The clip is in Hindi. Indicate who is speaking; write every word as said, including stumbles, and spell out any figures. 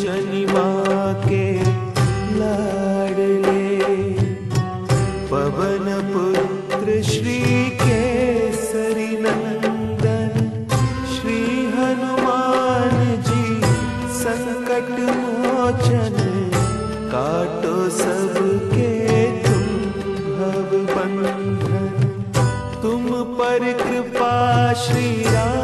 Speaker 1: लोचनी माँ के लाडले, पवन पुत्र श्री केसरी नंदन श्री हनुमान जी, संकट मोचन काटो सबके तुम भव बंधन। तुम पर कृपा श्री राम